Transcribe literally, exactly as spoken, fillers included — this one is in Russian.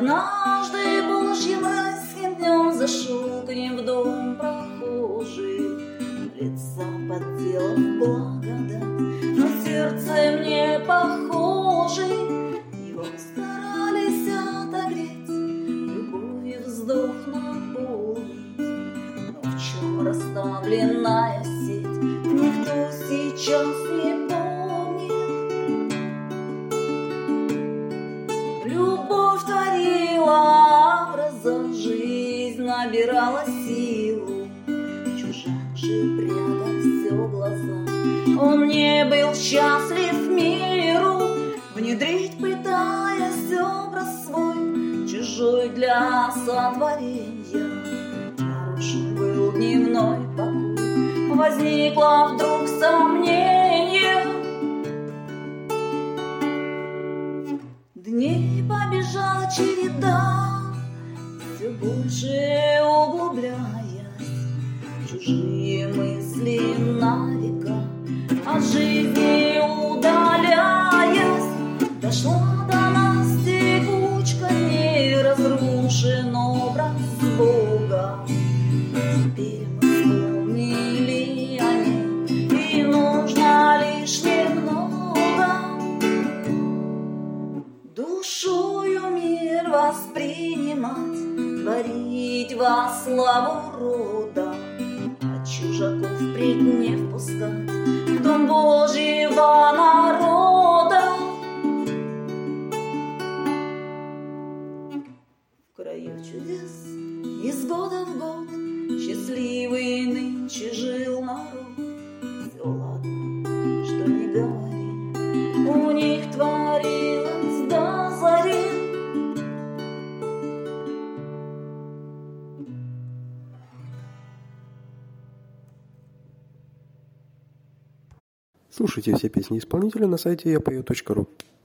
Однажды Божьим райским днем зашел к ним в дом прохожий, лица подделав благодать, но сердцем не похожий. Его старались отогреть, любовью вздох наполнить. Но в чем расставленная сеть, никто сейчас не помнит. Любовь творила образа, жизнь набирала силу. Чужак же прятал все глаза, он не был счастлив миру. Внедрить пытаясь образ свой, чужой для сотворения. Нарушен был дневной покой, возникло вдруг сомнение. Дней побежала череда, все больше углубляясь, чужие мысли на века, от жизни удаляясь. Дошла до нас текучка, не разрушен образ Бога. Теперь мы вспомнили о ней, и нужно лишь немного. Душою мир воспринимать, творить во славу рода, а чужаков впредь не впускать в дом Божьего народа. В краю чудес из года в год счастливый нынче жил народ. Все ладно, что не говори, у них творилось до зари. Слушайте все песни исполнителя на сайте я пою точка ру.